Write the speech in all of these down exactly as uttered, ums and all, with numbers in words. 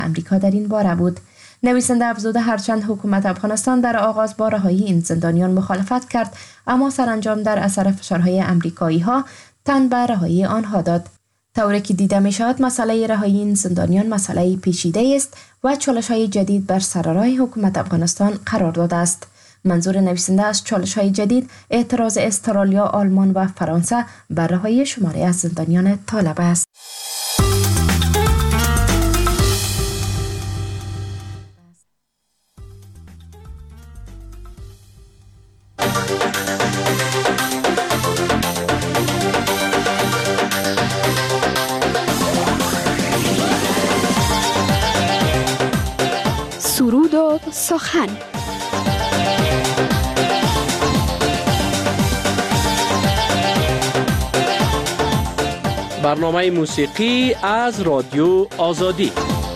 امریکا در این باره بود. نویسنده افزوده هرچند حکومت افغانستان در آغاز با رهایی این زندانیان مخالفت کرد، اما سرانجام در اثر فشارهای امریکایی ها تن به رهایی آنها داد. طوری که دیده می شود مسئله رهایی این زندانیان مسئله پیچیده است و چالش‌های جدید بر سر راه حکومت افغانستان قرار داده است. منظور نویسنده از چالش‌های جدید اعتراض استرالیا، آلمان و فرانسه بر رهایی شماری از زندانیان طالب است. سرود و سخن. برنامه موسیقی از رادیو آزادی.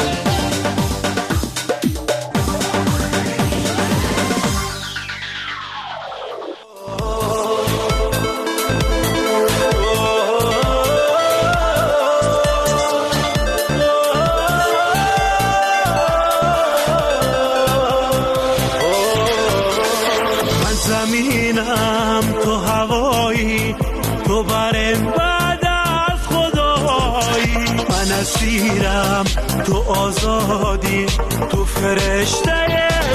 زمینم تو هوایی، تو برم بعد از خدایی، من اسیرم تو آزادی، تو فرشته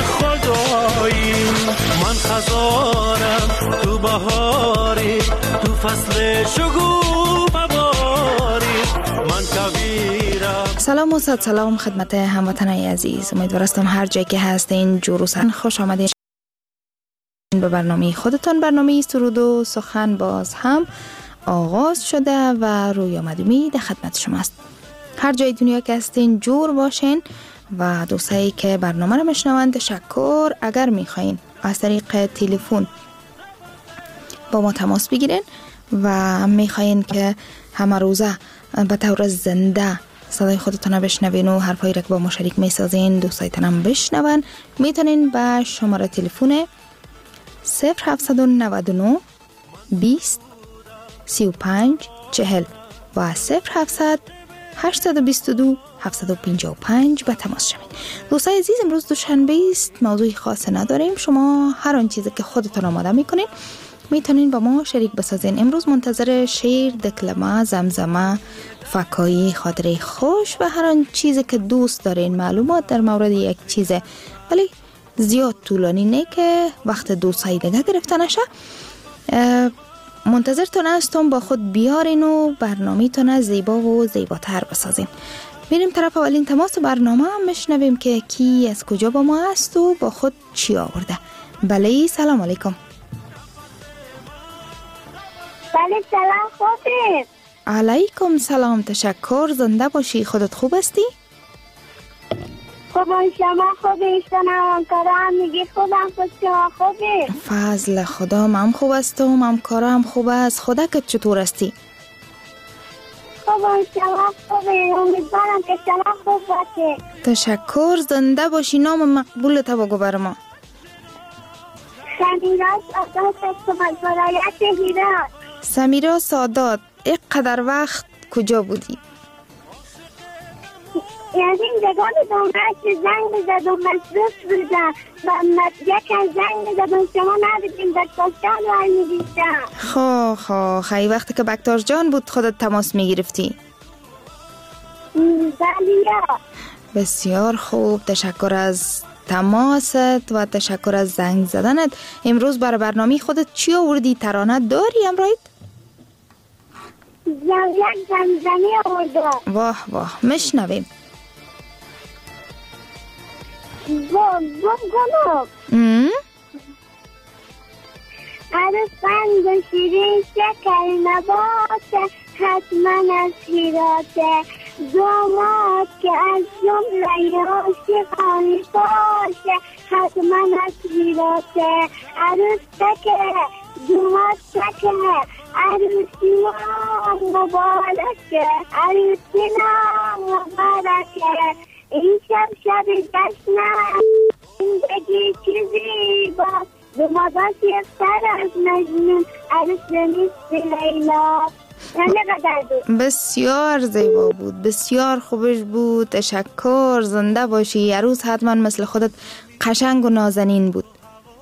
خدایی، من خزانم تو بهاری، تو فصل شگوفه باری، من کویرم. سلام و صد سلام خدمت هموطنان عزیز، امیدوارم هر جایی که هستین جور و سن خوش آمدین به برنامه خودتان. برنامه سرود و سخن باز هم آغاز شده و روی آمدمی در خدمت شماست. هر جای دنیا که هستین جور باشین و دوستایی که برنامه رو میشنوند تشکر. اگر میخواین از طریق تلفن با ما تماس بگیرین و میخواین که همه روزه به طور زنده صدای خودتون رو بشنوین و حرفایی را که با ما شریک میسازین دوستایتون هم بشنون، میتونین به شماره تلفن صفر هفتصد و نود و نه بیست سی و پنج چهل و صفر هفتصد هشتصد و بیست و دو هفتصد و پنجاه و پنج به تماس شوید. دوستای عزیز، امروز دوشنبه است، موضوعی خاصی نداریم. شما هر آن چیزی که خودتون آماده میکنین میتونین با ما شریک بسازین. امروز منتظر شعر، دکلمه، زمزمه، فکایی، خاطره خوش و هر آن چیزی که دوست دارین، معلومات در مورد یک چیزه ولی زیاد طولانی نه که وقت دوستایی دیگه گرفته نشه. منتظرتون هستم با خود بیارین و برنامه‌تون زیبا و زیباتر بسازین. میریم طرف اولین تماس برنامه هم میشنویم که کی از کجا با ما است و با خود چی آورده. بله سلام علیکم. بله سلام خوبی؟ علیکم سلام، تشکر. زنده باشی. خودت خوب هستی؟ خوبم، شما خوبی؟ شما کارم میگی خوبم، خود شما خوبی؟ فضل خدا من خوب هستم، هم کارم خوب است. خودت چطور هستی؟ خوبم، شما خوبی؟ امیدوارم که شما خوب باشی. تشکر. زنده باشی. نام مقبول تو بگو بر ما. سمیرا سادات از ولایت هرات. سمیرا سادات، اینقدر وقت کجا بودی؟ یعنی دگاه دومت که زنگ بزدم مصروف بودم و یک از زنگ بزدم شما نبودیم بکتاش جان رو میدیدم. خو خو خیلی وقتی که بکتاش جان بود خودت تماس میگرفتی؟ بله. بسیار خوب، تشکر از تماست و تشکر از زنگ زدنت. امروز برای برنامه خودت چی آوردی؟ ترانه داری امروز؟ یک زمزمه آوردم. واه واه مشنویم. بوم بوم گلوب عرفان و شیرین شکر نبات حتما از هراته دومات که از جمله عاشقان باشه حتما از هراته عروس تکه دومات تکه عروسی نام مبارکه عروسی نام مبارکه این شب شب جشنم زندگی چیزی باست دوماداش یفتر از مجنون عروس نیست لیلا بسیار زیبا بود، بسیار خوبش بود. تشکر، زنده باشی. یه روز حتما مثل خودت قشنگ و نازنین بود.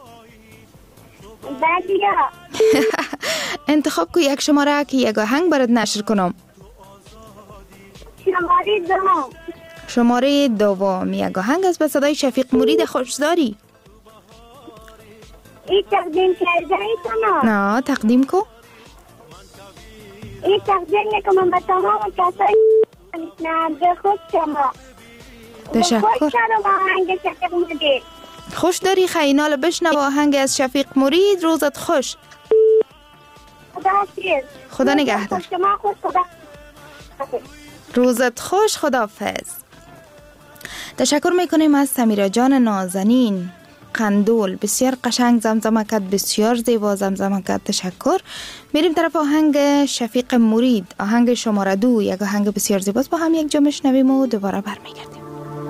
بله. انتخاب کو یک شماره که یک آهنگ برات نشر کنم. شماره دوم. شماره دوم یک آهنگ است به صدای شفیق مرید. خوش داری؟ این تقدیم کرده ایتانا؟ نه تقدیم کو. این تقدیم نکنم به تمام کسایی نه به خود شما. تشکر. خوش دارم آهنگ شفیق مرید. خوش داری خیلی بشنو آهنگ از شفیق مرید. روزت خوش. خدا حافظ. خدا نگهدار. شما خوش. خدا روزت خوش. خداحافظ. تشکر میکنیم از سمیرا جان نازنین قندول. بسیار قشنگ زمزمه کرد، بسیار زیبا زمزمه کرد. تشکر. میریم طرف آهنگ شفیق مرید، آهنگ شماره دو. یک آهنگ بسیار زیباست، با هم یک جا میشنویم و دوباره برمیگردیم.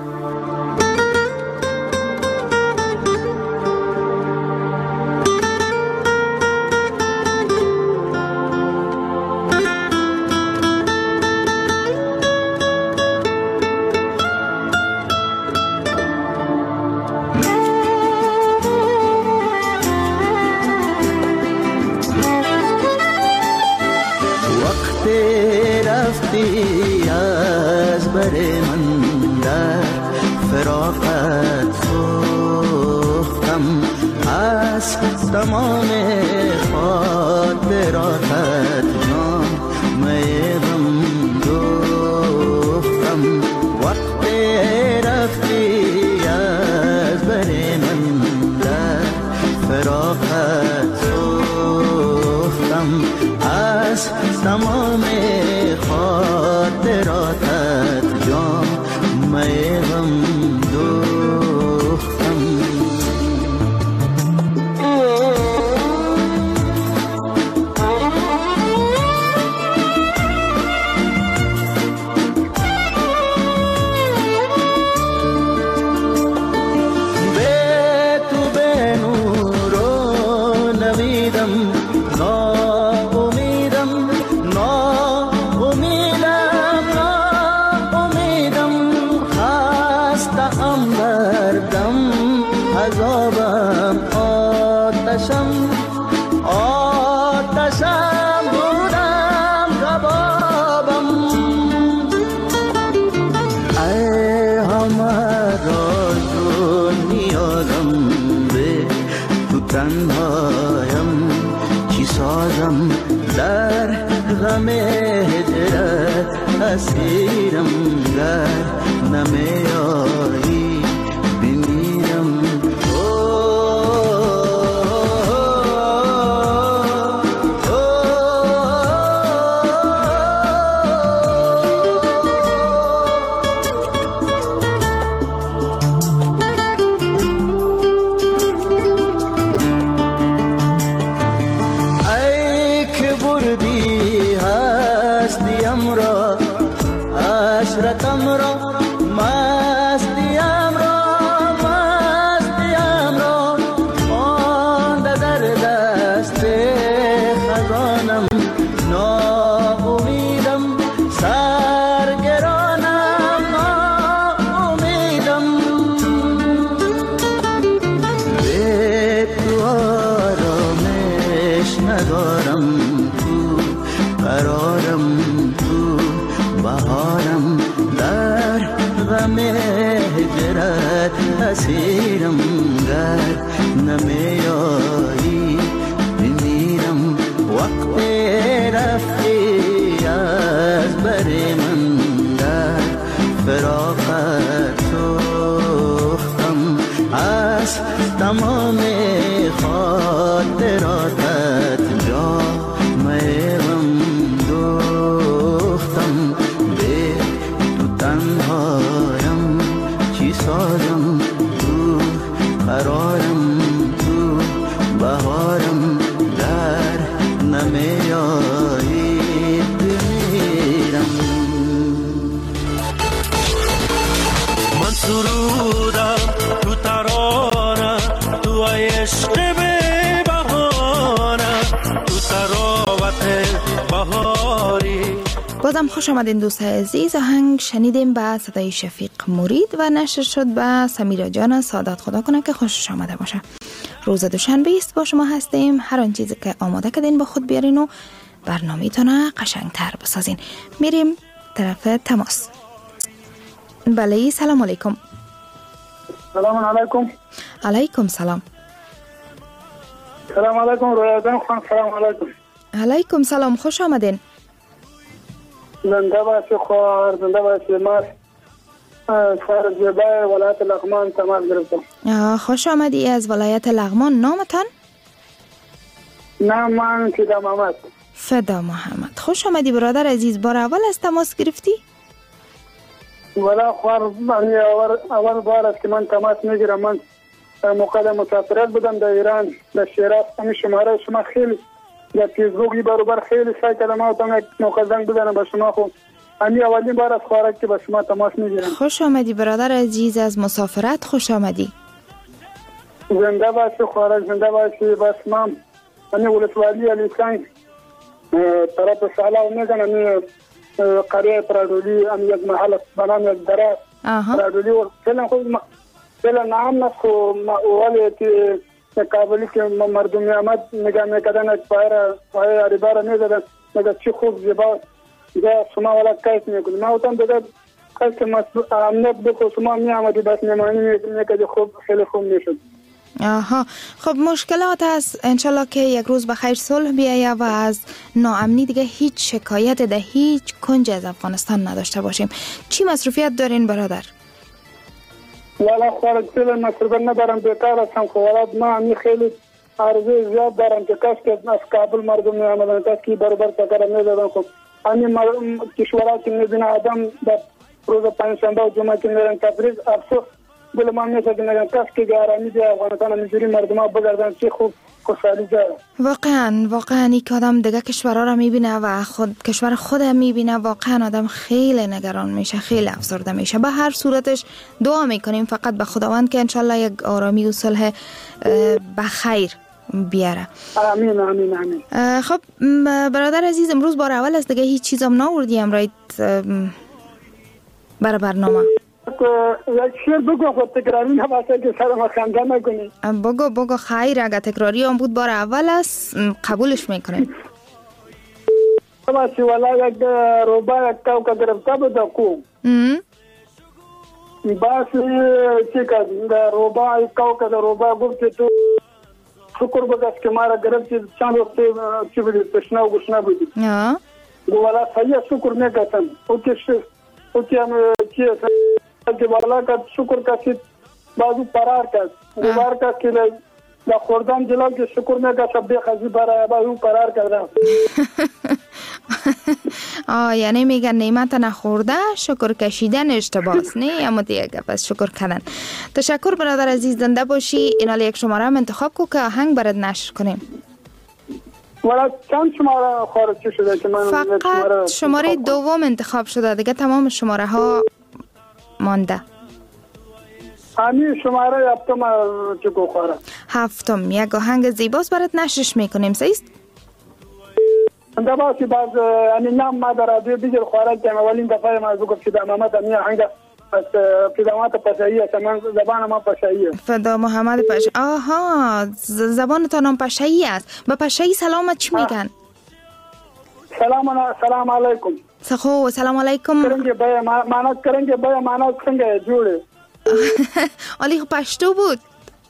از بر من در فراقت سوختم، از تمام خاطراتت جان میدم دوختم. وقت رفتی از بر من در فراقت سوختم، از تمام خاطراتت جان میغم دوختم. به تو به نور و نویدم، ناامیدم ناامیدم ناامیدم، خسته‌ام دردم عذابم آتشم آتشم بودم کبابم. ای همه راز و نیازم به تو تنهایم، چی سازم در غم هجرت اسیرم، گر نمیایی بمیرم. ای که بردی هستیم را، عشرتم را، مستیم را مستیم را، مانده در دست خزانم. ناامیدم سرگرانم ناامیدم، به تو آرامش ندارم، تو قرارم، تو بهارم، در غم هجرت اسیرم، گر نمیایی بمیرم. وقت رفتی از بر من در فراقت سوختم، از تمام خاطراتت جا میغم دوختم. به تو تنهایم چی سازم، تو قرارم، تو بهارم، در نمیایی بمیرم. من سرودم تو ترانه، تو عشق به بهانه، تو تراوت بهار بازم خوش آمدین دوستای عزیز. آهنگ شنیدیم به صدای شفیق مرید و نشر شد به سمیرا جان سعادت. خدا کنه که خوشش آمده باشه. روز دوشنبه است با شما هستیم. هر آن چیزی که آماده کردین با خود بیارین و برنامه‌تون قشنگتر بسازین. میریم طرف تماس. بله سلام علیکم. سلام علیکم. علیکم سلام. سلام علیکم رویدان خان. سلام علیکم. علیکم سلام. خوش آمدین. زنده باشی خواهر، زنده باشی. ما شهر زیبای ولایت لغمان تماس گرفتم. خوش آمدی از ولایت لغمان. نامتان؟ نام من فدا محمد. فدا محمد. خوش آمدی برادر عزیز. بار اول از تماس گرفتی؟ ولی خواهر اول اول بار است که من تماس میگیرم. من موقع مسافرت بودم در ایران در شیراز. همین شماره شما خیلی در فیسبوکی برابر خیلی سعی کردم آتام یک موقع زنگ بزنم به شما. خب همین اولین بار از خواهرک که به شما تماس میگیرم. خوش آمدی برادر عزیز از مسافرت. خوش آمدی. زنده باشی خواهرک، زنده باشی. بس من همین ولسوالی علیسنگ طرف سالا میگن همین قریه پرادولی هم یک محل بنام یک دره پرادولی و فعلا خود فعلا نام نسخو اولی که کابلی که مردمی آمد نگاه میکردن از پایره پایه عریباره میزدن نگاه چی خوب زیبا ده شما والا کیف میکنی. ما اوتان بگه کیف که امنیت بکو شما می آمدی بس میمانی میکردی خوب خیلی خوب میشد. آها خب مشکلات هست. انشالله که یک روز بخیر صلح بیایه و از ناامنی دیگه هیچ شکایت ده هیچ کنج از افغانستان نداشته باشیم. چی مصروفیت دارین برادر؟ والا خارج خیلی مصروفیت ندارم، بیکار هستم. خب ما همی خیلی عرضه زیاد دارم که کاش که از کابل مردم می آمدن، کاش که برابر تکر میزدن. خب همین کشورها که میبینه آدم در روز پنجشنبه و جمعه که میرن تبریز افسوس دل ما میشه که نگن کاش که آرامی دی افغانستان همینجوری مردم ها بگردن چه خوب خوشحالی جای. واقعا واقعا این که آدم دیگه کشورها را میبینه و خود کشور خود هم میبینه واقعا آدم خیلی نگران میشه، خیلی افسرده میشه. به هر صورتش دعا میکنیم فقط به خداوند که انشالله یک آرامی و صلح بخیر بیاره. آمین آمین آمین. خب برادر عزیز امروز بار اول است دیگه هیچ چیزم ناوردیم رایت برای برنامه. یک شیر بگو خود تکراری نباشه که سر ما خنده نکنی. بگو بگو خیر. اگه تکراری هم بود بار اول است قبولش میکنیم. باشه والا یک روبا یک کاو که گرفته بود کو باشه چی کد روبا یک کاو که روبا گفت که تو شکر بگست که مارا گرفتی چند وقت چی بودی تشنه و گشنه بودی والا صحیح شکر نکتن اوکی اوکی هم چی که والا که شکر کسی بازو پرار کد دوبار کد که دا خوردن جلال که شکر نکت بی خزی برای بازو پرار کردن. آه یعنی میگن نعمت نخورده شکر کشیدن اشتباس نه اما دیگه پس شکر کردن. تشکر برادر عزیز زنده باشی. اینال یک شماره هم انتخاب کو که آهنگ برات نشر کنیم. ولی چند شماره خارج شده که من فقط شماره دوم انتخاب شده دیگه تمام شماره ها مانده. همین شماره هفتم چه کو خاره هفتم یک آهنگ زیباست برات نشرش میکنیم. سیست انده باسی باز همین نام ما در رادیو بیجر خوارد که اولین دفعه ما بگم فدا محمد همین آهنگ فدا محمد پشایی است. من زبان ما پشایی است. فدا محمد پشایی. آها زبان تا نام پشایی است. به پشایی سلام چی میگن؟ سلام سلام علیکم. سخو سلام علیکم. کرنگه بای معنا کرنگه بای معنا څنګه جوړه علی پشتو بود.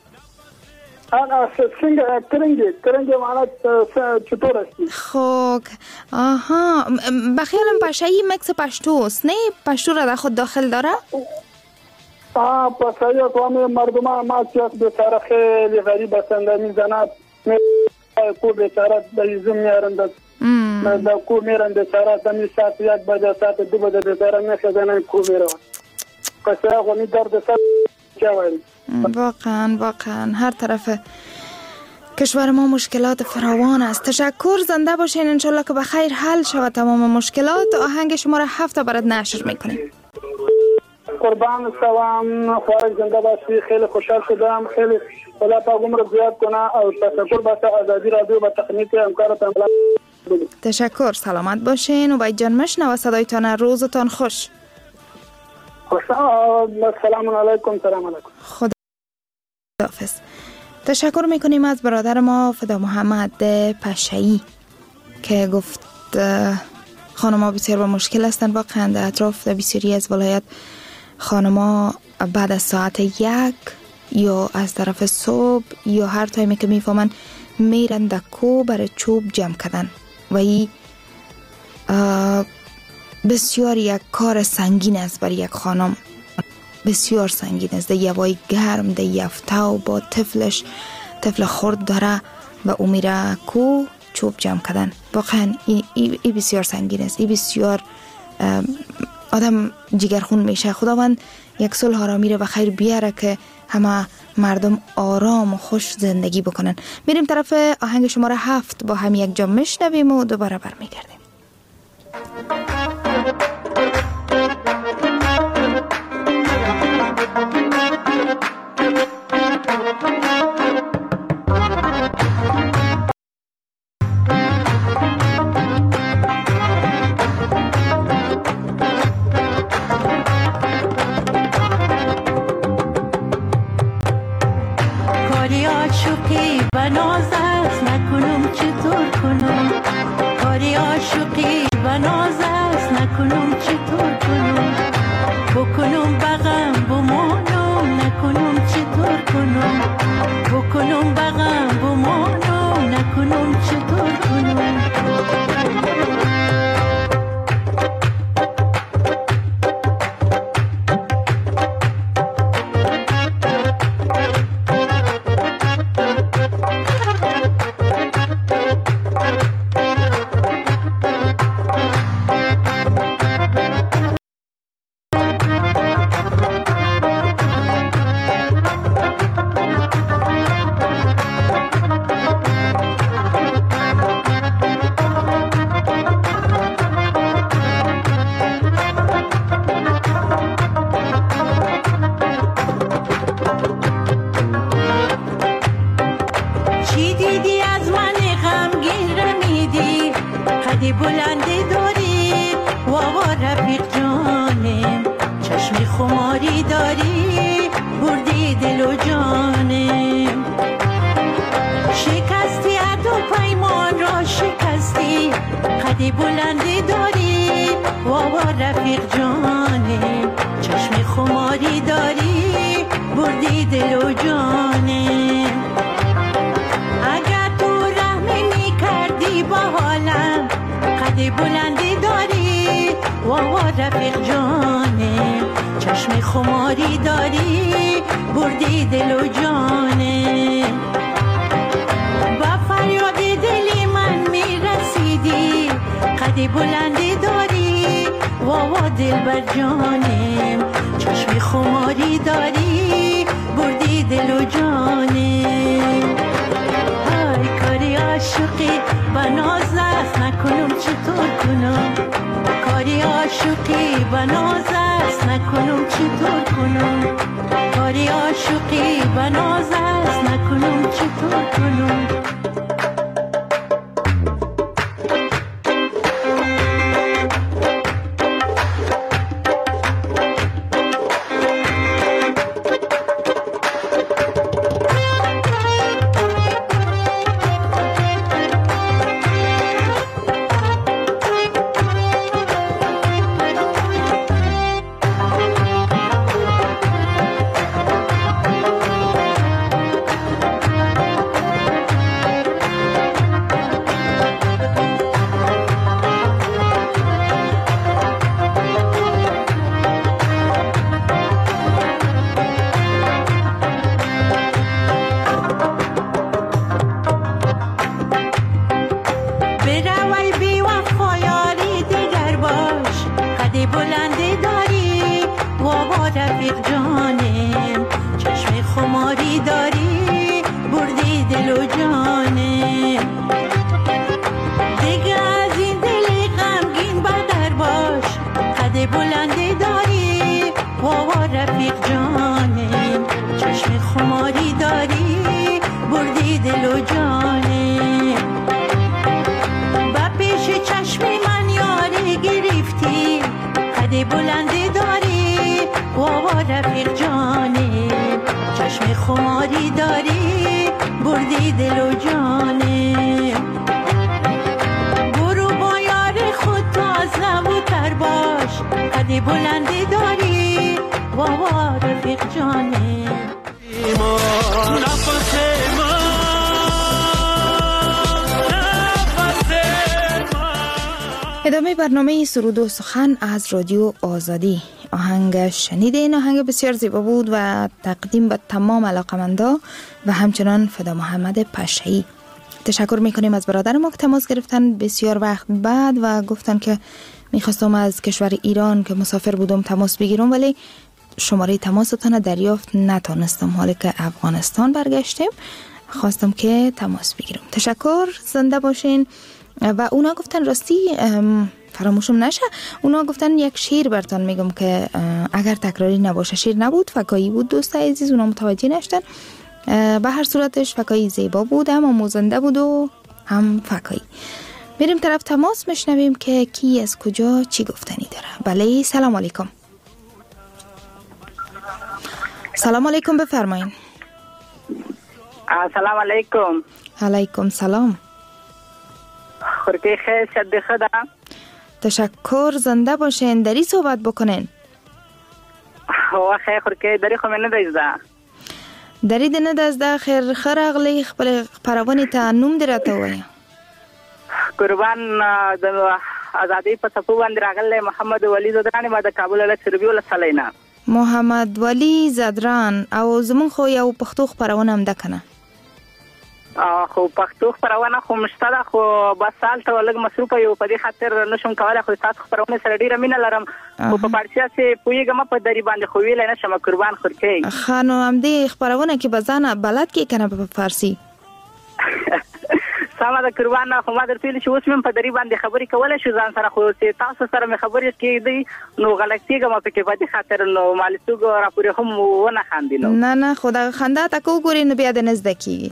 آه څنګه کرنگه کرنگه معنا چطور است؟ خب آها بخیالم پشایی مکس پشتوست نه؟ پشتو را در خود داخل داره؟ آه پشایی قوم مردم ما چیز بیچاره خیلی غریب هستند. این زنات کو بیچاره دایزم میارند دا کو میرند بیچاره دمی ساعت یک بجه ساعت دو بجه بیچاره میخزنن کو میرون قصه خو می درد سر چاوی. واقعا واقعا هر طرف کشور ما مشکلات فراوان است. تشکر زنده باشین. انشالله که بخیر حل شود تمام مشکلات. آهنگ شما را هفته برات نشر میکنیم. قربان سلام خواهر زنده باشی. خیلی خوشحال شدم. خیلی خدا پاک عمر زیاد کنه او تشکر باشه آزادی رادیو با تکنیک همکارتان تشکر، سلامت باشین و باید جان مشنوه صدایتان. روزتان خوش. سلام علیکم. سلام علیکم. خدا حافظ. تشکر میکنیم از برادر ما فدا محمد پشایی که گفت خانم‌ها بسیار با مشکل هستند. واقعا در اطراف در بسیاری از ولایت خانم‌ها بعد از ساعت یک یا از طرف صبح یا هر تایمی که میفهمن میرن در کو برای چوب جمع کردن و این بسیار یک کار سنگین است برای یک خانم، بسیار سنگین است. در یوای گرم در یفتاو با طفلش، طفل خرد داره و او میره کو چوب جمع کردن. واقعا این ای, ای بسیار سنگین است. این بسیار آدم جگرخون میشه. خداوند یک صلح آرامی و خیر بیاره که همه مردم آرام و خوش زندگی بکنن. میریم طرف آهنگ شماره هفت با هم یک جا میشنویم و دوباره برمیگردیم. دل و جانه و دل و جانه. برو با یار خود تازه و تر باش، قد بلندی داری بابا رفیق جانه. نفس من ادامه برنامه سرود و سخن از رادیو آزادی. آهنگ شنیدین، آهنگ بسیار زیبا بود و تقدیم به تمام علاقمندا و همچنان فدا محمد پشه‌ای. تشکر میکنیم از برادر ما که تماس گرفتن بسیار وقت بعد و گفتن که میخواستم از کشور ایران که مسافر بودم تماس بگیرم ولی شماره تماستان دریافت نتونستم. حالا که افغانستان برگشتیم خواستم که تماس بگیرم. تشکر، زنده باشین. و اونا گفتن راستی فراموشم نشه، اونا گفتن یک شعر براتون میگم که اگر تکراری نباشه، شعر نبود، فکایی بود دوست عزیز، اونا متوجه نشدن. به هر صورتش فکایی زیبا بود، هم موزنده بود و هم فکایی. میریم طرف تماس میشنویم که کی از کجا چی گفتنی داره. بله، سلام علیکم. سلام علیکم، بفرمایین. سلام علیکم. علیکم سلام. خورکی خیر، شد خدا. تشکر، زنده باشین. دری صحبت بکنین. و خیر خورکی دری خو من ندازده. دری ده ندازده. خیر خیر اغلی خپل پروانی ته نوم درته وای. قربان د آزادی په صفو باندې راغله محمد ولی زدران ما د کابل له سروبي ول سلینا. محمد ولی زدران او زمون خو یو پښتو خبرونه هم ده کنه. خو پښتو خبرونه خو مشتره خو بس سال ته ولګ مصروف یو په دې خاطر نشم کولای خو تاسو خبرونه سره ډیره مینه لرم. خو په پارسیا سي پویګم په دری باندې خو ویل نه شم. قربان خورکی خانو هم دې خبرونه کې بزانه بلد کې کنه په فارسی. سلام د قربان خو ما درته ویل چې اوس مې په دری باندې خبرې کولای شو ځان سره، خو تاسو سره مې خبرې کېدې نو غلطي کوم په کې په دې خاطر نو مالسوګ را پورې هم ونه خاندینو. نه نه خدا خندا تکو ګورې نو بیا د نزد کی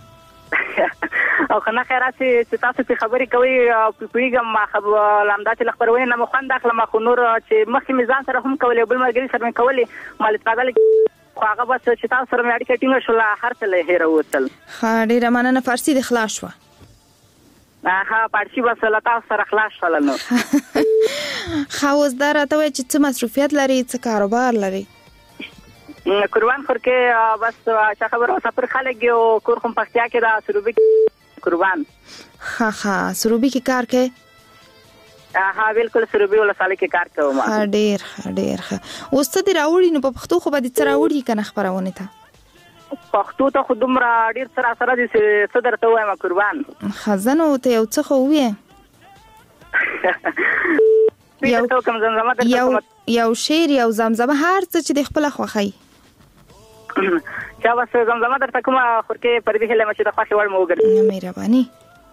او کنه خیرات چې تاسو په خبرې کوي په پیګم ما خبر لامدا چې خبرونه نه مخوند اخله ما خو نور چې مخکې میزان سره هم کولې بل مرګري سره کولې مال تعالی خو هغه بس چې تاسو سره مې اړیکه ټینګه شو لا هر څه له هیر وتل. خاډي رمانه فارسی د خلاص شو. ها پارسی بس له تاسو سره خلاص شول نو. خاوزدار ته وای چې څه مصروفیت لري، څه کاروبار لري. قربان خورکه بس چې خبره سفر خلک او کور خو پختیا کې دا سروبي قربان. ها ها سروبي کې کار کوي. ها بالکل سروبي ولا سالي کې کار کوم. ها ډیر ډیر ښه. اوس ته راوړی نو په پښتو خو به دې تر راوړی کنه خبرونه ته. پښتو ته خودم را ډیر سره سره دې څه درته وایم قربان. خزانه ته یو څه خو وې. یو یو شعر یو زمزمه هر څه چې د خپل خوخی. چا بس زمزمه درته کومه خورکه پر دې هله مې د خوښ وړ مو وګرځي. مهرباني.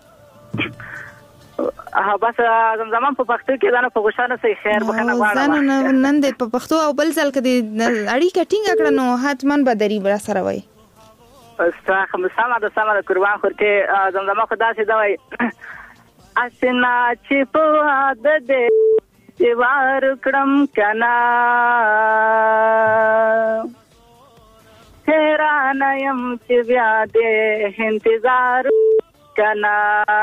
ها بس زمزمه په پښتو کې ځان په غوښانه سي خیر بخنه غواړم. ځان نن د په پښتو او بل ځل کې اړیکه ټینګ کړه نو حتمن به دري بر سره وای. استاخ مسامه د سمه د قربان خورکه زمزمه خدا سي دا وای. اسنا چې په د دې دیوار کړم کنا حیران یم چې بیا دې انتظار کنا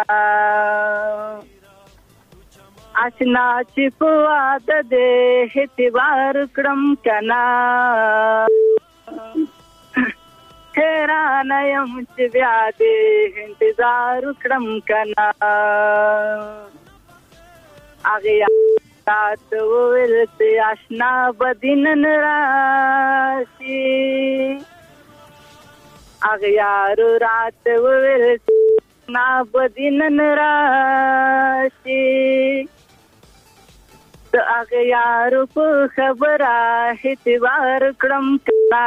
اسنا چې په د دې دیوار کړم کنا حیران یم چې بیا دې انتظار کړم کنا اغه تات ولت آشنا بدینن راشي اغیار رات ولت نا بدینن راشي د اغیار په خبره اعتبار کړم کلا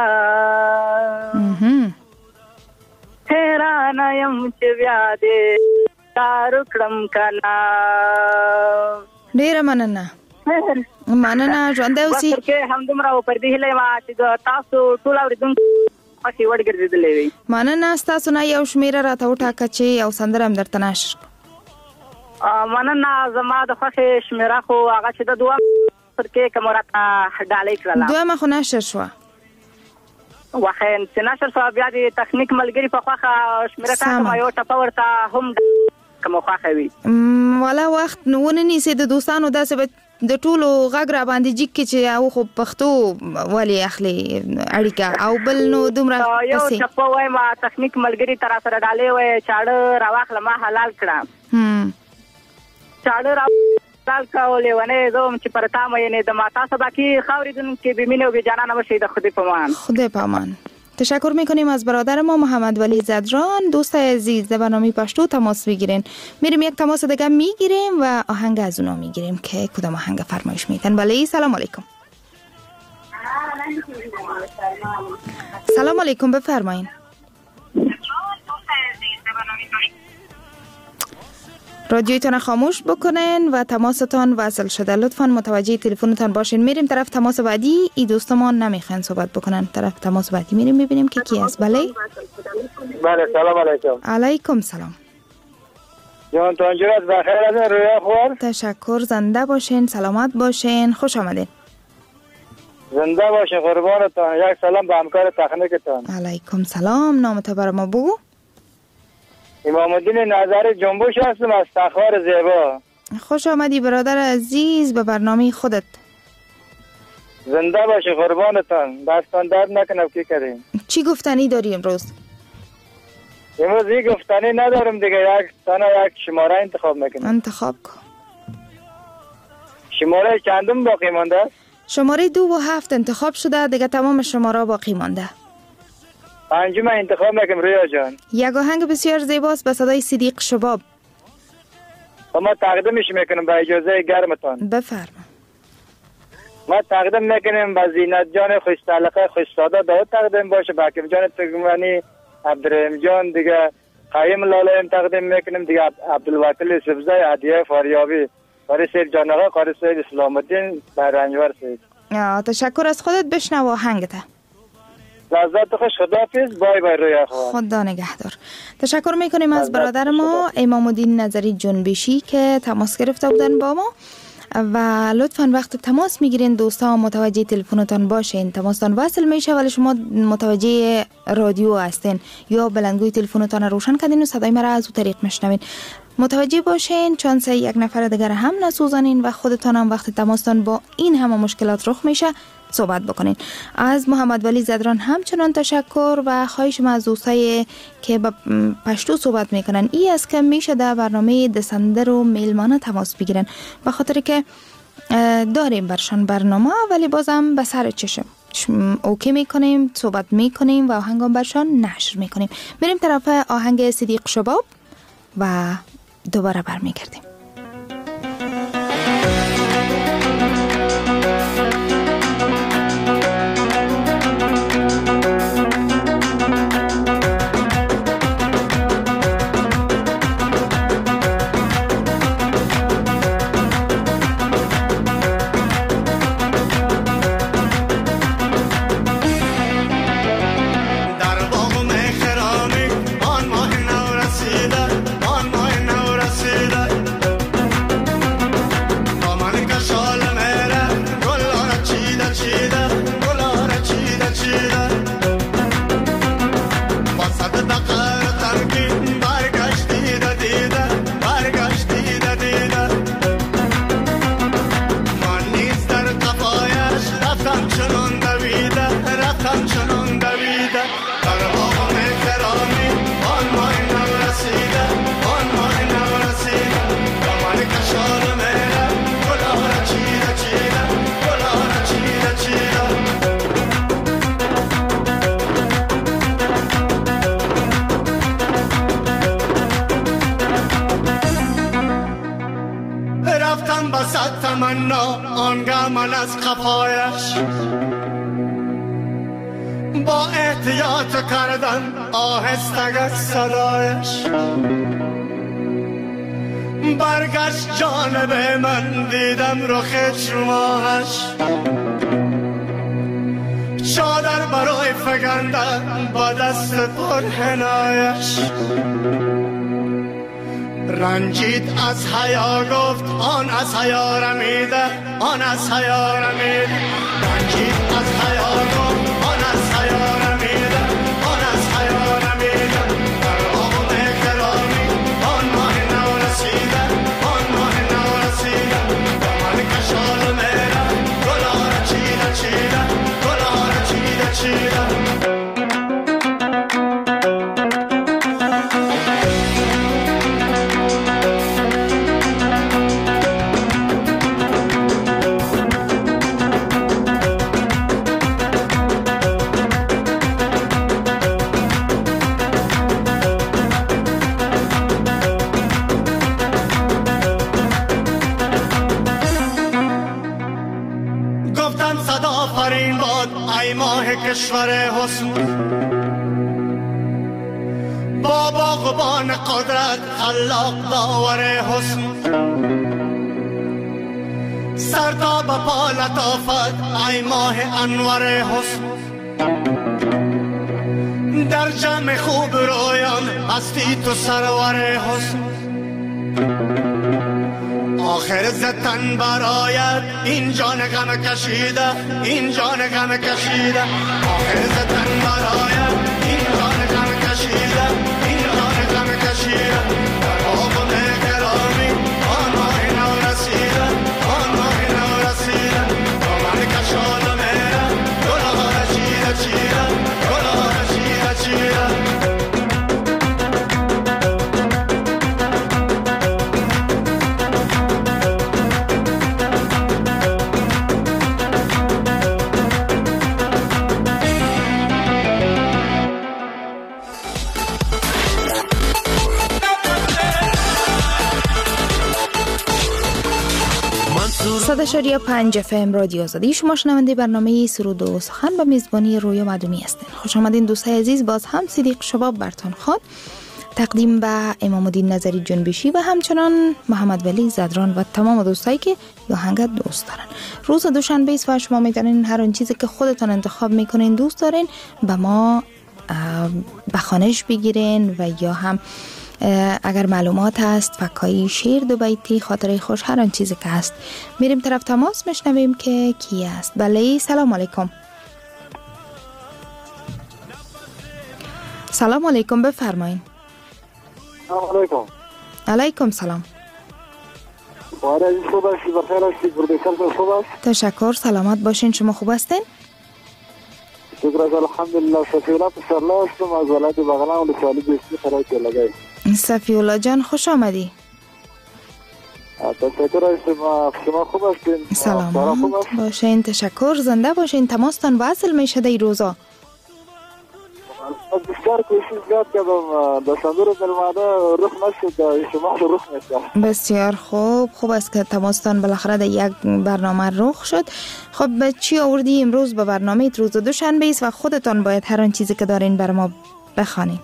حیران یم چې بیا دې تار کړم کلا. ډیر مننه. مننه ژوند اوسې. ورکه هم دومره پر دې هله ما چې تاسو ټول اوریدونکو خوښي وړ ګرځېدلې وي. مننه تاسو نه یو شمیره راته وټاکه چې یو سندره هم درته نشر. مننه زما د خوښي شمیره خو هغه چې د دوه ورکه کوم راته ډالې کړله. دوه ما خو نشر شو. واخین سناشر صاحب بیا د تخنیک ملګری په خواخه شمیره تاسو یو ټپه ورته هم کوم خواخه وي والا وخت نو نیسه د دوستانو داسې د ټولو غږ را باندې جګ کې چې او خو پښتو والی اخلي اړیکه او بل نو دومره یو ټپه وای ما تخنیک ملګری تر سره ډالې وای چاړه راواخله ما حلال کړه هم چاړه را حلال کولې ونه زوم چې پرتا مې نه د ماتا صدا کې خاوریدون کې بمینه او بجانانه بشي د خدای پامان خدای پامان. تشکر میکنیم از برادر ما محمد ولی زدران. دوست عزیز در برنامه پشتو تماس بگیرین. میریم یک تماس دیگه میگیریم و آهنگ از اونا میگیریم که کدام آهنگ فرمایش میتن. بله سلام علیکم. سلام علیکم بفرمایین. رادیویتان خاموش بکنین و تماستان وصل شده. لطفاً متوجه تلفنتان باشین. میریم طرف تماس بعدی. ای دوستمان نمیخوان صحبت بکنن. طرف تماس بعدی میریم ببینیم که کی است. بله بله سلام علیکم. علیکم سلام. جان تانجرات بخیر از رویا خوار. تشکر. زنده باشین، سلامت باشین، خوش آمدین. زنده باشین قربانتان. یک سلام به همکار تکنیکتان. علیکم سلام. نامت بر ما بگو. امام الدین نظری جنبوش هستم از تخار زیبا. خوش آمدی برادر عزیز به برنامه خودت. زنده باشی قربانتان. دستان درد نکنم کی کردیم. چی گفتنی داری امروز؟ امروز یک گفتنی ندارم دیگه. یک تنها یک شماره انتخاب میکنم. انتخاب کن. شماره چندم باقی مانده؟ شماره دو و هفت انتخاب شده دیگه. تمام شماره باقی مانده. پنجم انتخاب میکنم رویا جان. یک آهنگ بسیار زیباست به صدای صدیق شباب. ما تقدیمش میکنم به اجازه گرمتان. بفرما. ما تقدیم میکنیم به زینت جان خوش تعلقه خوش ساده داود تقدیم باشه. به حکیم جان ترکمانی، عبدالرحیم جان دیگه، قایم لالایم تقدیم میکنیم دیگه، عبدالوکیل سبزای، عدیه فاریابی، قاری سید جان آقا، قاری سید اسلام الدین، برنجور سید. تشکر از خودت. بشنو آهنگت. لذت خوش. خداحافظ. بای بای رویا خواه. خدا نگهدار. تشکر میکنیم از برادر ما امام الدین نظری جنبشی که تماس گرفته بودن با ما. و لطفاً وقت تماس میگیرین دوستان متوجه تلفنتان باشین. تماستان وصل میشه ولی شما متوجه رادیو هستین یا بلندگوی تلفنتان روشن کردین و صدای مرا از اون طریق میشنوین. متوجه باشین چانس یک نفر دیگر هم نسوزانین و خودتان هم وقت تماستان با این همه مشکلات رخ میشه صحبت بکنین. از محمد ولی زدران همچنان تشکر و خواهش ما از دوستای که با پشتو صحبت میکنن ای است که میشه در برنامه دسندر و میلمانه تماس بگیرن به خاطر که داریم برشان برنامه ولی بازم به سر چشم اوکی میکنیم، صحبت میکنیم و آهنگام برشان نشر میکنیم. بریم طرف آهنگ صدیق شباب و دوباره برمیگردیم. من از خفایش با احتیاط کردن آهسته صدایش برگشت جانب من دیدم رخ شماهش چادر برای فگندن با دست پر حنایش رنجید از حیا گفت آن از حیا رمیده آن از حیا رمیده رنجید از حیا گفت آن از حیا رمیده کشیدم. کشور حسن با باغبان قدرت خلاق داور حسن سرتا به پا لطافت ای ماه انور حسن در جمع خوب رویان هستی تو سرور حسن آخر زتن برایت این جان غم کشیده این جان غم کشیده آخر زتن برایت این جان غم کشیده این جان غم کشیده در آقم گرامی آن ماه نو رسیده آن ماه نو رسیده دامن کشاده میره گلها را چیده چیده گلها را چیده چیده صد اشاریه پنج اف ام رادیو آزادی. شما شنونده برنامه سرود و سخن به میزبانی رویا معدومی هستین. خوش آمدین دوستای عزیز. باز هم صدیق شباب برتان خواد تقدیم به امام الدین نظری جنبشی و همچنان محمد ولی زدران و تمام دوستایی که آهنگ دوست دارن. روز دوشنبه است و شما میتونین هر اون چیزی که خودتان انتخاب میکنین دوست دارین به ما بخوانش بگیرین و یا هم اگر معلومات هست فکایی شعر دو بیتی خاطره خوش هر آن چیزی که هست میریم طرف تماس میشنویم که کی است. بله سلام علیکم. سلام علیکم بفرمایید. سلام علیکم. علیکم سلام. وارد خوب هستی بخیر هستی پروفسور خوب است؟ تشکر سلامت باشین. شما خوب هستین؟ شکر از الحمدلله. صفیولا پسرلا هستم از ولایت بغلان و سالی بیستی خرای کلگای. صفیولا جان خوش آمدی. تشکر هستم. شما خوب هستین؟ سلامت باشین. تشکر. زنده باشین. تماستان واصل میشه در روزا. بسیار کوشش زیاد کردم در صندوق دلماده رخ نشد شما رخ نشد. بسیار خوب. خوب است که تماستان بالاخره در یک برنامه رخ شد. خب چی آوردی امروز به برنامه؟ روز دوشنبه است و خودتان باید هر آن چیزی که دارین بر ما بخوانید.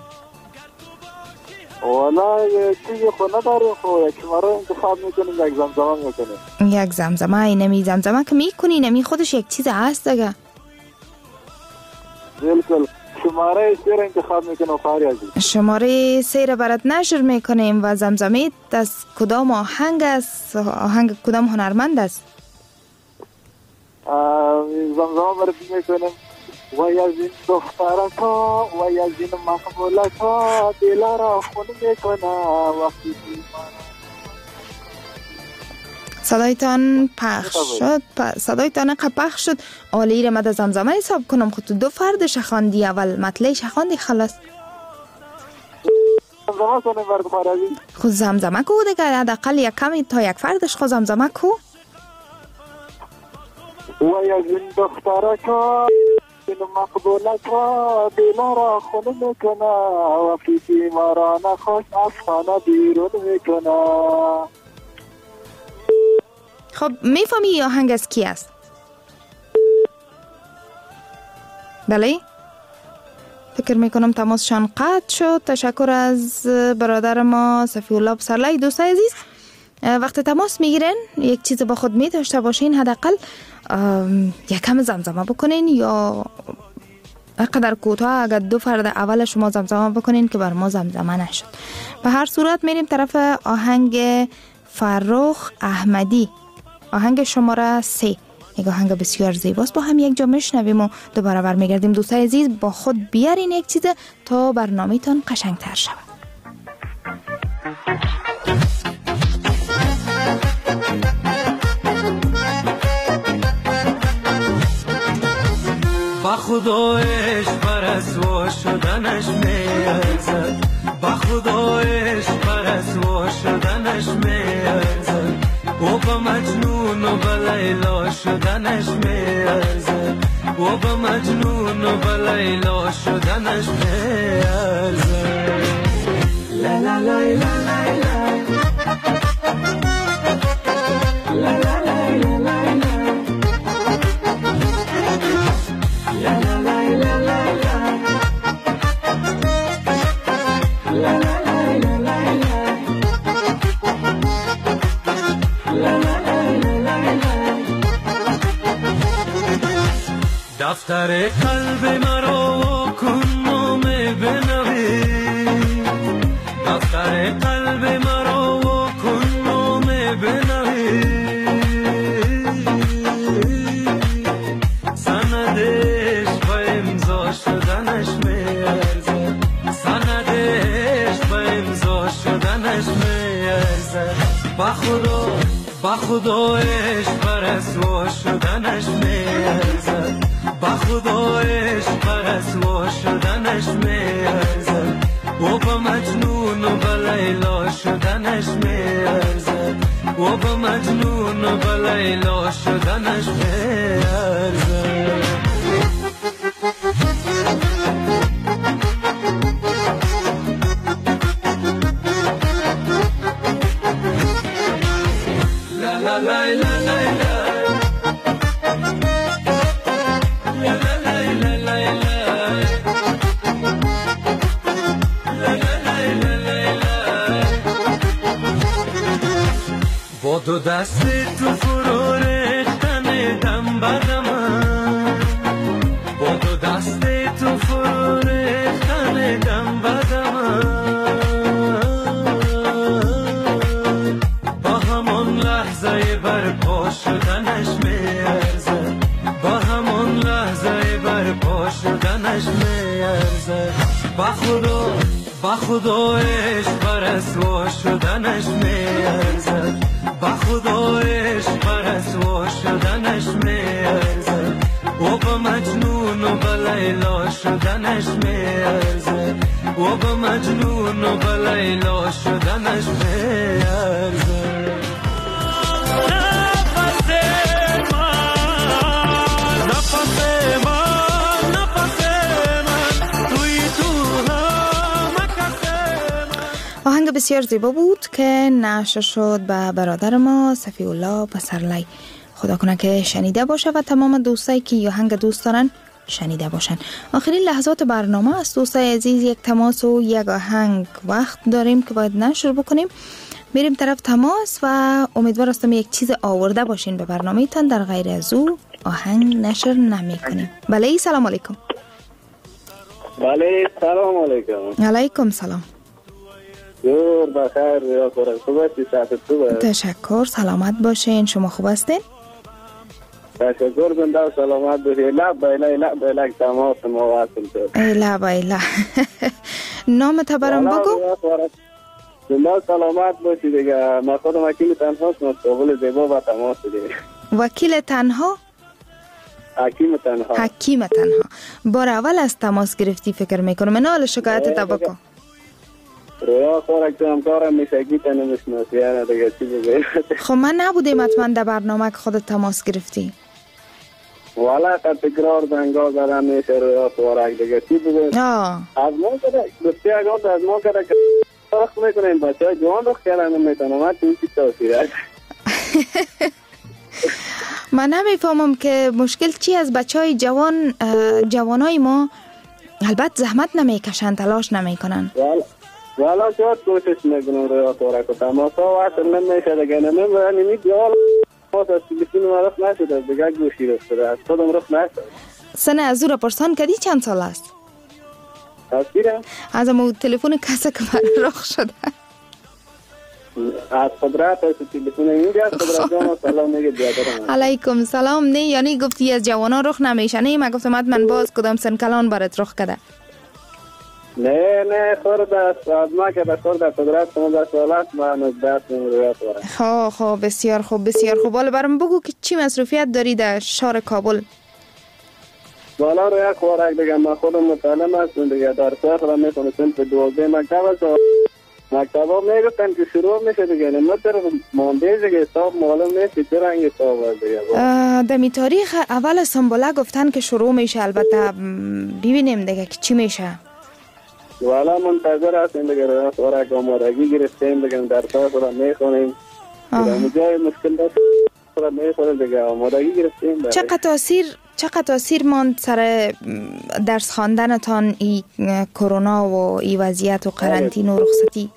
والا چیزی خود نداریم خب یک شماره انتخاب میکنیم یک زمزمه میکنیم. یک زمزمه اینمی زمزمه که میکنی نمی خودش یک چیز هست دیگه. بالکل. شماره سیر انتخاب میکنم خواهری عزیز. شماره سیر برات نشر میکنیم و زمزمه از کدام آهنگ است؟ آهنگ کدام هنرمند است؟ زمزمه برات میکنیم و یزین دخترکا و یزین مقبولکا دل را خون میکنه وقتی صدایتان پخش شد. صدایتان پخش شد. آلی را مد زمزمه حساب کنم. خود تو دو فرد شخاندی اول مطلع شخاندی خلاص. زمزمه کنیم برد خواهر عزیز. خود زمزمه کو دیگه حداقل یک کمی تا یک فردش خود زمزمه کو. و یزین دخترکا دل مقبولکا دل را خون میکنه وقتی بیمارانه خوش از خانه بیرون میکنه. خب میفهمی آهنگ از کی است؟ بله؟ فکر میکنم تماسشان قطع شد. تشکر از برادر ما صفی‌الله پسرلای. دوستای عزیز وقت تماس میگیرین یک چیز با خود می داشته باشین حداقل یک کم زمزمه بکنین یا قدر کوتاه اگر دو فرد اول شما زمزمه بکنین که بر ما زمزمه نشد. به هر صورت میریم طرف آهنگ فرخ احمدی، آهنگ شماره سه. یک آهنگ بسیار زیباست. با هم یک جا میشنویم و دوباره برمیگردیم. دوستای عزیز با خود بیارین یک چیز تا برنامه تان قشنگتر شود. با خدا عشق پرستوا شدنش میارزد، با خدا عشق پرستوا شدنش میارزد، و با مجنون و با لیلا شدنش میارزد، و با مجنون و با لیلا شدنش میارزد. لا لا لا لا لا لا دفتر قلب مرا کن نام بنوی، دفتر قلب مرا کن نام بنوی، سندش با امضا شدنش میارزد، سندش با امضا شدنش میارزد، با خدا با خدا عشق پرستوا شدنش میارزد، با خدا عشق پرستوا شدنش میارزد، و با مجنون و با لیلا شدنش میارزد، و با مجنون و با لیلا شدنش میارزد. لا لا لا لا لا با دو دست تو فرو ریختن دم بدم، با دو دست تو فرو ریختن دم بدم، با همون لحظه برپا شدنش میارزد، با همون لحظه برپا شدنش میارزد، با خدا با خدا عشق پرستوا شدنش میارزد، با خدا عشق پرستوا شدنش میارزد، و با مجنون و با لیلا شدنش میارزد، و با مجنون و با لیلا شدنش میارزد. نفس من نفس من نفس من توی تو آهنگ بسیار زیبا بود که نشر شد به برادر ما صفی الله پسرلی. خدا کنه که شنیده باشه و تمام دوستایی که آهنگ دوست دارن شنیده باشن. آخرین لحظات برنامه است دوستای عزیز، یک تماس و یک آهنگ وقت داریم که باید نشر بکنیم. میریم طرف تماس و امیدوار هستم یک چیز آورده باشین به برنامه تان، در غیر از او آهنگ نشر نمی کنیم. بله سلام علیکم. بله سلام علیکم. علیکم سلام. جور بخیر یا خورد خوب هستی؟ صحت خوبه؟ تشکر، سلامت باشین. شما خوب هستین؟ تشکر زنده و سلامت باشین. لب بایله لب بایله تماس ما واصل شد. ای لب بایله. نام تا برام بگو. زنده و سلامت باشی دیگه. ما خودم وکیل تنها هستم، قابل زیبا و تماس دیگه. وکیل تنها؟ حکیم تنها. حکیم تنها. بار اول از تماس گرفتی فکر میکنم. من حال شکایت تا بکن. رویا خورک تو همکارم میشه گیتا نمیشناسی یعنی دیگه چی بگه. خب من نبودیم حتما در برنامه که خودت تماس گرفتی. والا تکرار زنگا زدن میشه رویا خورک دیگه چی بگه. آه. از ما کده بسیار اگه از ما کده که فرق میکنیم بچه های جوان رو خیلی نمیتونم من توی چی توصیره. من نمیفهمم که مشکل چی از بچه های جوان جوانای ما البته زحمت نمیکشن، تلاش نمیکنن. والا والا شاید کوشش میکنم رویا خورک و تماس ها واسه نمیشه دیگه نمیشه نمیشه والا تماس از تلفن ما رخ نشده دیگه گوشی رفته از خودم رخ نشده. سن از او را پرسان کدی چند سال است؟ از بیره؟ از امو تلفن کسی که من رخ شده از قدرت از تلفن اینجا از قدرت جان سلام میگه بیادرم علیکم سلام. نه یعنی گفتی از جوانا رخ نمیشه؟ نه من گفتم من باز کدام سن کلان برات رخ کده. نه نه خورد است از ما که بخورد قدرت پانزده سال است ما نزدیک نمیرویت وارد. خب خب بسیار خوب بسیار خوب. حالا برام بگو که چی مصروفیت داری در شهر کابل؟ بالا رو یک خوراک دیگه من خودم متعلم هستم دیگه در سه خدا میخونه صنف دوازده مکتب هست و مکتب ها میگفتن که شروع میشه دیگه نمتر مانده دیگه حساب معلوم نیست چه رنگ حساب هست دیگه. دمی تاریخ اول سنبوله گفتن که شروع میشه، البته ببینیم دیگه که چی میشه. والا منتظر هستیم دیگه رو خوراک آمادگی گرفتیم دیگه در سه خدا میخونیم دیگه جای مشکل دست خدا میخونیم دیگه آمادگی گرفتیم. چقدر تاثیر چقدر تاثیر ماند سر درس خواندنتان ای کرونا و ای وضعیت و قرنطینه و رخصتی؟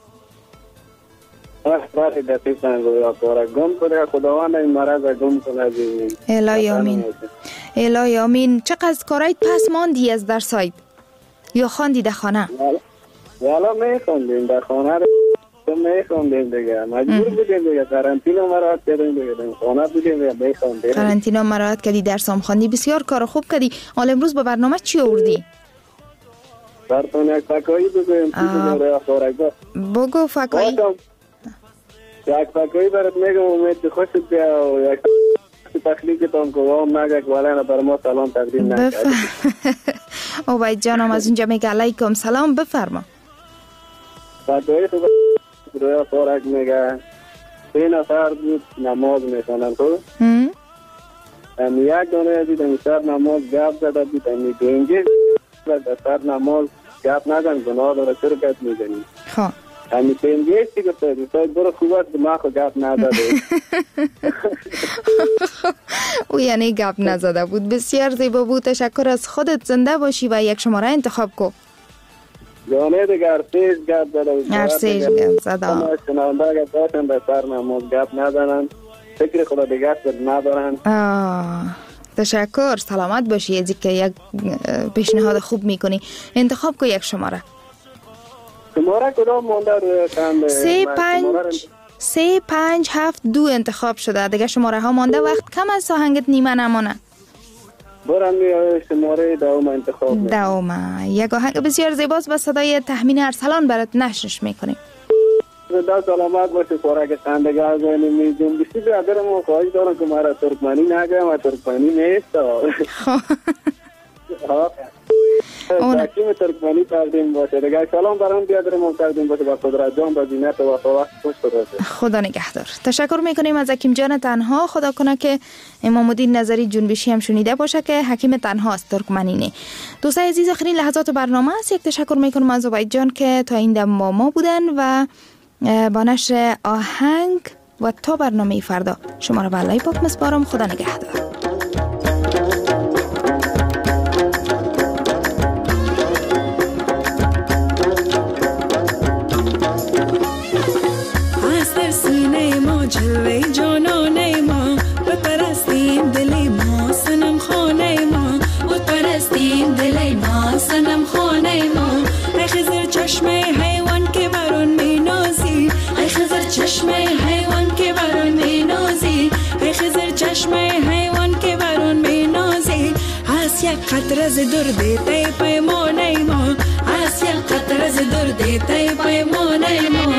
بله دقیقاً رو خوراک گم کنه خداوند این مرض گم کنه. الهی آمین الهی آمین. چقدر کارایت پس ماندی از درسایت یا خواندی در خانه؟ والا میخوندیم در خانه تو میخوندیم دیگه مجبور بودیم دیگه قرنطینه مراحت کردیم دیگه خانه بودیم دیگه میخوندیم قرنطینه مراحت کردی درس هم خواندی بسیار کار خوب کردی. حال امروز به برنامه چی آوردی؟ براتون یک فکایی بگویم بگو فکایی یک فکایی برات میگم امید که خوشت بیا و یک تخلیقتان که وام نگه که والا بر ما سلام تقدیم نکرد. عبید جانم از اونجا میگه علیکم سلام بفرما. فکایی خوب روی خوراک میگه سه نفر بود نماز میخوانن تو امی یک دانه دیدم سر نماز گفت زده بود امی دنگه و سر نماز گفت نزن گناه داره چرا گفت میزنی خواه امی دنگه چی گفته دیستای برو خوبت دماغ گفت نداده او یعنی گفت نزده بود. بسیار زیبا بود. تشکر از خودت. زنده باشی و یک شماره انتخاب کو. جانه دیگه ارسیج گفت زده ارسیج گفت زده اما شنونده اگر داشتن به سر نماز گفت ندارن فکر خدا دیگه ندارن. تشکر. سلامت باشی از که یک پیشنهاد خوب میکنی. انتخاب کو یک شماره. شماره کدام مونده روی کنده؟ سه پنج سه پنج هفت دو انتخاب شده. دیگه شماره ها مانده. وقت کم از آهنگت نیمه نمانه. برم شماره دوم انتخاب میکنم. دوم یک آهنگ بسیار زیباست با صدای تحمین ارسلان برات نشرش میکنیم. دا سلامت باشه. خوراک خندگی از اینی میزون بیشتی برادرم و خواهش دارم که مرا ترکمنی نگم و ترکمنی نیست. تاکیم ترکمنی کردیم باشه دیگه. سلام برام بیادرم و کردیم باشه با قدرت جان با زینت و وقت خوش باشه. خدا نگهدار. تشکر میکنیم از حکیم جان تنها. خدا کنه که امام الدین نظری جنبشی هم شنیده باشه که حکیم تنها است ترکمنی نه. دوستای عزیز آخرین لحظات برنامه است. یک تشکر میکنم از عبید جان که تا این دم با ما بودن و با نشر آهنگ و تا برنامه فردا شما را به الله پاک میسپارم. خدا نگهدار. از در سینه ما جلوه جانانه ما بپرستیم دل ما صنم خانه ما بپرستیم دل ما صنم خانه ما. ای خضر چشم حیوان که برون می نازی ای خضر چشم حیوان که برون می نازی ای خضر چشم حیوان که برون می نازی. از یک قطره ز درد تی پیمانه ما از یک قطره ز درد تی پیمانه ما.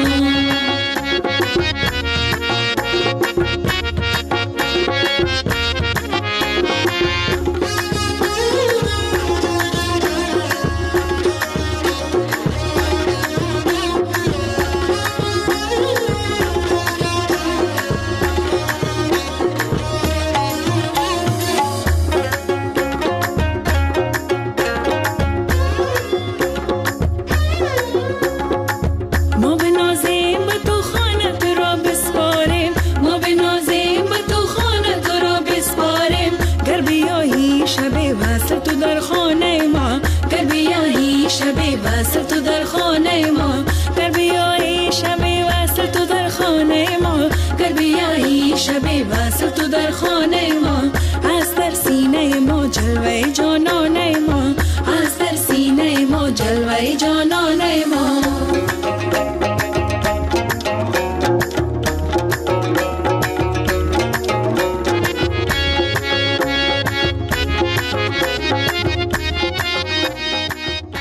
وصل تو در خانه ما گر بیایی شبی وصل تو در خانه ما گر بیایی شبی وصل تو در خانه ما. از در سینه ما جلوه جانانه ما از در سینه ما جلوه جانانه ما.